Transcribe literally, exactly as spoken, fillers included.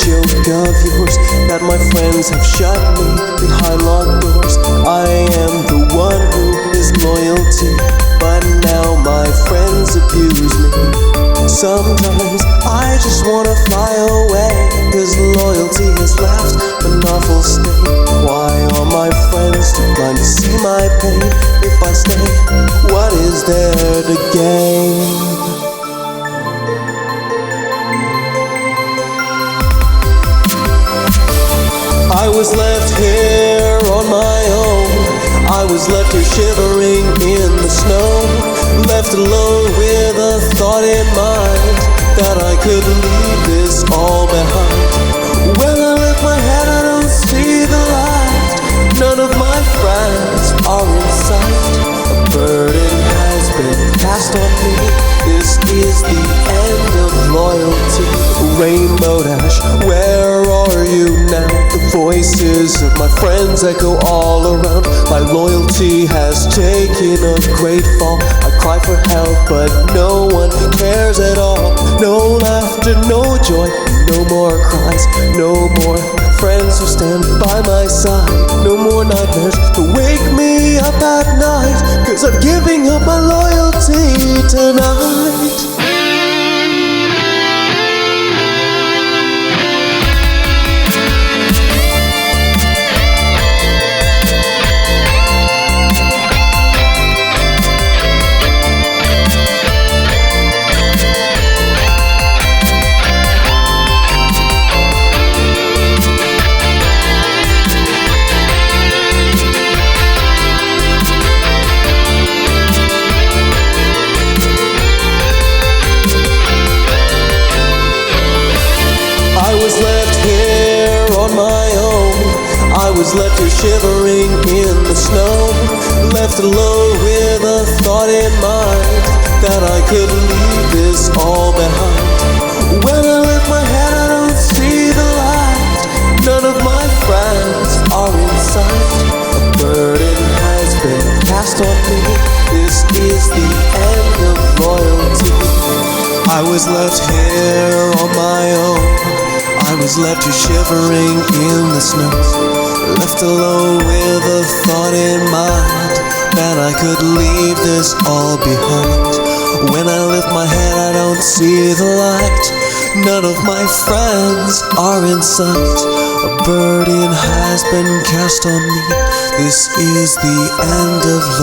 joke of yours that my friends have shut me behind locked doors. I am the one who is loyalty, but now my friends abuse me. Sometimes I just wanna fly away, cause loyalty has left an awful state. Why are my friends too blind to see my pain? If I stay, what is there to gain? I was left here on my own. I was left here shivering in the snow, left alone with a thought in mind that I could leave this all behind. When I lift my head I don't see the light. None of my friends are in sight. A burden has been cast on me. This is the end of loyalty. Rainbow Dash, where are you now? The voices of my friends echo all around. My loyalty has taken a great fall. I cry for help, but no one cares at all. No laughter, no joy, no more cries, no more friends who stand by my side. No more nightmares to wake me up at night, cause I'm giving up my loyalty tonight. I was left here on my own. I was left here shivering in the snow, left alone with a thought in mind that I could leave this all behind. When I lift my head I don't see the light. None of my friends are in sight. A burden has been cast on me. This is the end of loyalty. I was left here on my own. I was left here shivering in the snow, left alone with a thought in mind that I could leave this all behind. When I lift my head I don't see the light. None of my friends are in sight. A burden has been cast on me. This is the end of